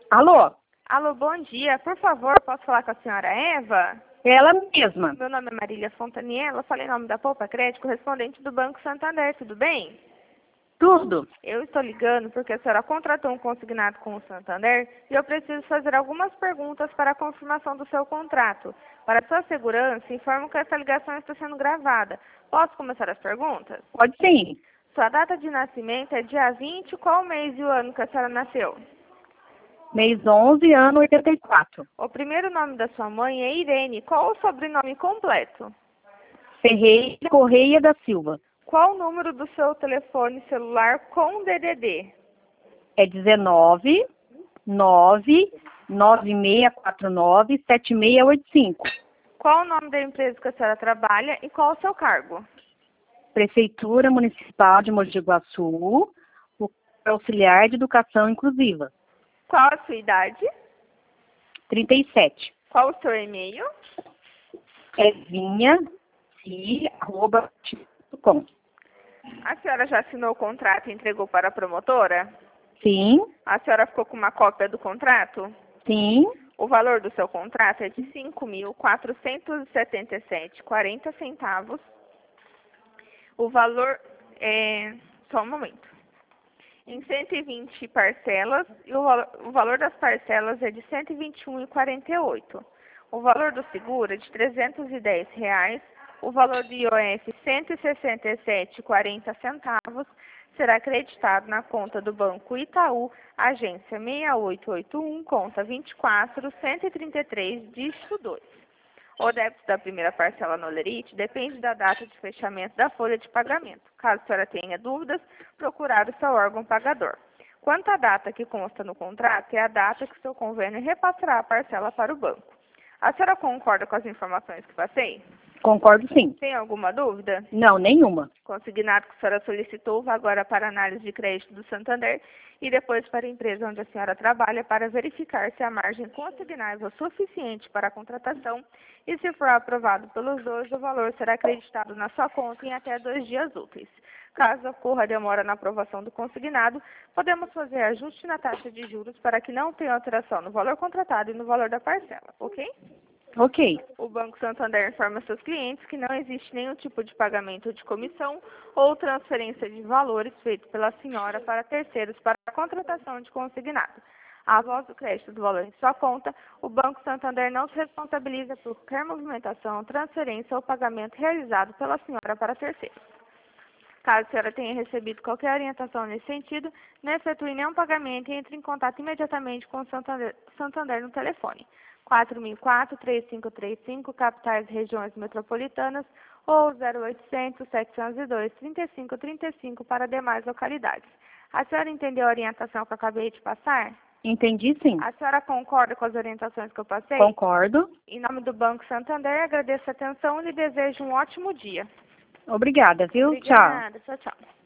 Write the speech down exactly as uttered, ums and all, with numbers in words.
Alô? Alô, bom dia. Por favor, posso falar com a senhora Eva? Ela mesma. Meu nome é Marília Fontaniela, eu falei em nome da Poupa Crédito, correspondente do Banco Santander, tudo bem? Tudo. Eu estou ligando porque a senhora contratou um consignado com o Santander e eu preciso fazer algumas perguntas para a confirmação do seu contrato. Para sua segurança, informo que essa ligação está sendo gravada. Posso começar as perguntas? Pode sim. Sua data de nascimento é dia vinte, qual mês e o ano que a senhora nasceu? Mês onze, ano oitenta e quatro. O primeiro nome da sua mãe é Irene, qual o sobrenome completo? Ferreira Correia da Silva. Qual o número do seu telefone celular com D D D? É dezenove, nove, nove seis quatro nove, sete seis oito cinco. Qual o nome da empresa que a senhora trabalha e qual o seu cargo? Prefeitura Municipal de Mogi Guaçu, o auxiliar de educação inclusiva. Qual a sua idade? trinta e sete. Qual o seu e-mail? Evinha, arroba, com. A senhora já assinou o contrato e entregou para a promotora? Sim, A senhora ficou com uma cópia do contrato? sim. O valor do seu contrato é de cinco mil quatrocentos e setenta e sete reais e quarenta centavos. O valor é... Só um momento. Em cento e vinte parcelas, e o, valo, o valor das parcelas é de cento e vinte e um reais e quarenta e oito centavos. O valor do seguro é de trezentos e dez reais. O valor do I O F, cento e sessenta e sete reais e quarenta centavos, será acreditado na conta do Banco Itaú, agência seis oito oito um, conta vinte e quatro, cento e trinta e três, dígito dois. O débito da primeira parcela no Olerite depende da data de fechamento da folha de pagamento. Caso a senhora tenha dúvidas, procurar o seu órgão pagador. Quanto à data que consta no contrato, é a data que o seu convênio repassará a parcela para o banco. A senhora concorda com as informações que passei? Concordo sim. Tem alguma dúvida? Não, nenhuma. Consignado que a senhora solicitou vai agora para análise de crédito do Santander e depois para a empresa onde a senhora trabalha para verificar se a margem consignável é suficiente para a contratação e, se for aprovado pelos dois, o valor será acreditado na sua conta em até dois dias úteis. Caso ocorra demora na aprovação do consignado, podemos fazer ajuste na taxa de juros para que não tenha alteração no valor contratado e no valor da parcela, ok? Ok. O Banco Santander informa seus clientes que não existe nenhum tipo de pagamento de comissão ou transferência de valores feito pela senhora para terceiros para a contratação de consignado. Após o crédito do valor em sua conta, o Banco Santander não se responsabiliza por qualquer movimentação, transferência ou pagamento realizado pela senhora para terceiros. Caso a senhora tenha recebido qualquer orientação nesse sentido, não efetue nenhum pagamento e entre em contato imediatamente com o Santander, Santander no telefone quatro mil e quatro, três cinco três cinco, capitais e regiões metropolitanas, ou zero oitocentos, setecentos e dois, trinta e cinco trinta e cinco para demais localidades. A senhora entendeu a orientação que eu acabei de passar? Entendi sim. A senhora concorda com as orientações que eu passei? Concordo. Em nome do Banco Santander, agradeço a atenção e lhe desejo um ótimo dia. Obrigada, viu? Tchau. Obrigada. Tchau, tchau.